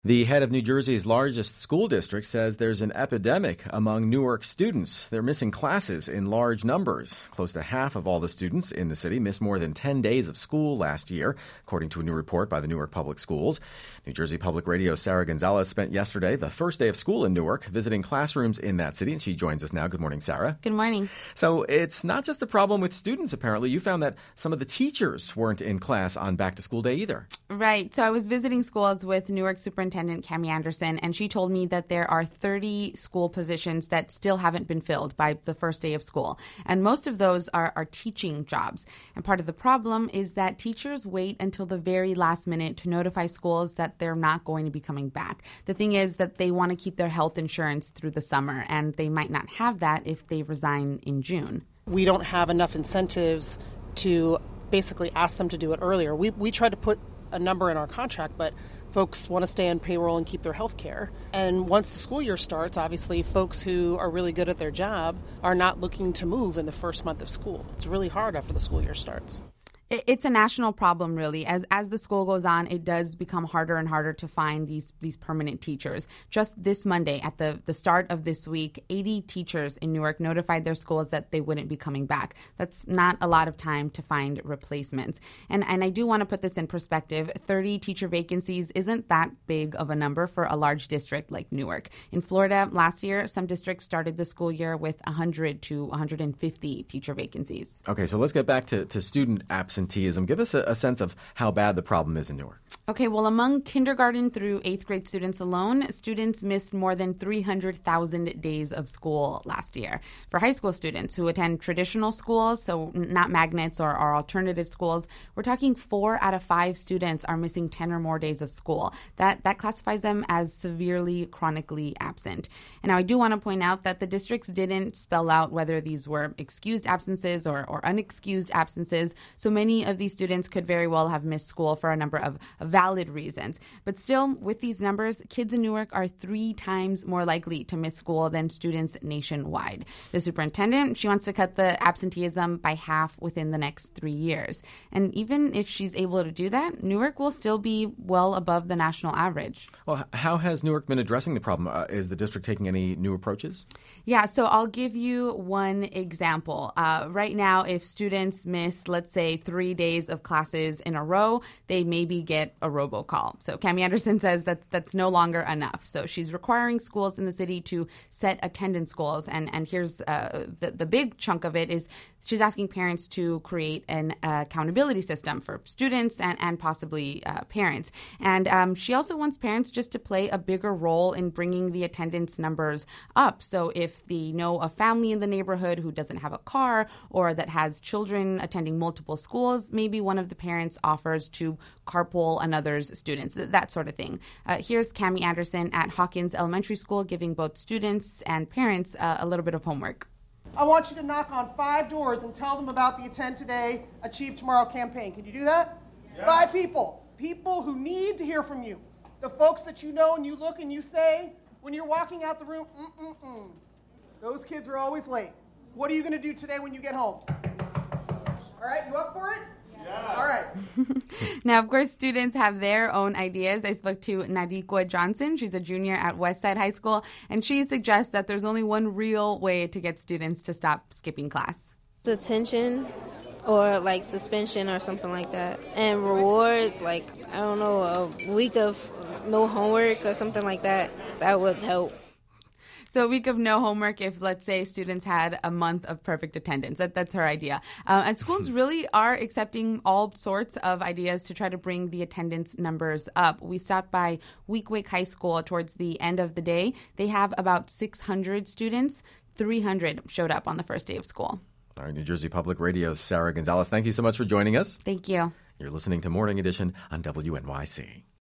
The head of New Jersey's largest school district says there's an epidemic among Newark students. They're missing classes in large numbers. Close to half of all the students in the city missed more than 10 days of school last year, according to a new report by the Newark Public Schools. New Jersey Public Radio's Sarah Gonzalez spent yesterday, the first day of school in Newark, visiting classrooms in that city, and she joins us now. Good morning, Sarah. Good morning. So it's not just a problem with students, apparently. You found that some of the teachers weren't in class on back-to-school day either. Right. So I was visiting schools with Newark Superintendent Cami Anderson, and she told me that there are 30 school positions that still haven't been filled by the first day of school. And most of those are teaching jobs. And part of the problem is that teachers wait until the very last minute to notify schools that they're not going to be coming back. The thing is that they want to keep their health insurance through the summer, and they might not have that if they resign in June. We don't have enough incentives to basically ask them to do it earlier. We try to put a number in our contract, but folks want to stay on payroll and keep their health care. And once the school year starts, obviously, folks who are really good at their job are not looking to move in the first month of school. It's really hard after the school year starts. It's a national problem, really. As the school goes on, it does become harder and harder to find these permanent teachers. Just this Monday, at the start of this week, 80 teachers in Newark notified their schools that they wouldn't be coming back. That's not a lot of time to find replacements. And I do want to put this in perspective. 30 teacher vacancies isn't that big of a number for a large district like Newark. In Florida, last year, some districts started the school year with 100 to 150 teacher vacancies. Okay, so let's get back to student absenteeism. Give us a sense of how bad the problem is in Newark. Okay, well, among kindergarten through 8th grade students alone, students missed more than 300,000 days of school last year. For high school students who attend traditional schools, so not magnets or alternative schools, we're talking 4 out of 5 students are missing 10 or more days of school. That classifies them as severely chronically absent. And now I do want to point out that the districts didn't spell out whether these were excused absences or unexcused absences, so many of these students could very well have missed school for a number of valid reasons. But still, with these numbers, kids in Newark are 3 times more likely to miss school than students nationwide. The superintendent, she wants to cut the absenteeism by half within the next 3 years. And even if she's able to do that, Newark will still be well above the national average. Well, how has Newark been addressing the problem? Is the district taking any new approaches? Yeah, so I'll give you one example. Right now, if students miss, let's say, 3 days of classes in a row, they maybe get a robocall. So Cami Anderson says that's no longer enough. So she's requiring schools in the city to set attendance goals. And here's the big chunk of it is she's asking parents to create an accountability system for students and possibly parents. And she also wants parents just to play a bigger role in bringing the attendance numbers up. So if they know a family in the neighborhood who doesn't have a car or that has children attending multiple schools, maybe one of the parents offers to carpool another's students, that sort of thing. Here's Cami Anderson at Hawkins Elementary School giving both students and parents a little bit of homework. I want you to knock on 5 doors and tell them about the Attend Today, Achieve Tomorrow campaign. Can you do that? Yeah. 5 people who need to hear from you. The folks that you know and you look and you say, when you're walking out the room, those kids are always late. What are you going to do today when you get home? All right, you up for it? Yeah. All right. Now, of course, students have their own ideas. I spoke to Nadikwa Johnson. She's a junior at Westside High School, and she suggests that there's only one real way to get students to stop skipping class. Detention or like suspension or something like that. And rewards, like, I don't know, a week of no homework or something like that. That would help. So a week of no homework if, let's say, students had a month of perfect attendance. That's her idea. And schools really are accepting all sorts of ideas to try to bring the attendance numbers up. We stopped by Weequahic High School towards the end of the day. They have about 600 students. 300 showed up on the first day of school. All right, New Jersey Public Radio's Sarah Gonzalez, thank you so much for joining us. Thank you. You're listening to Morning Edition on WNYC.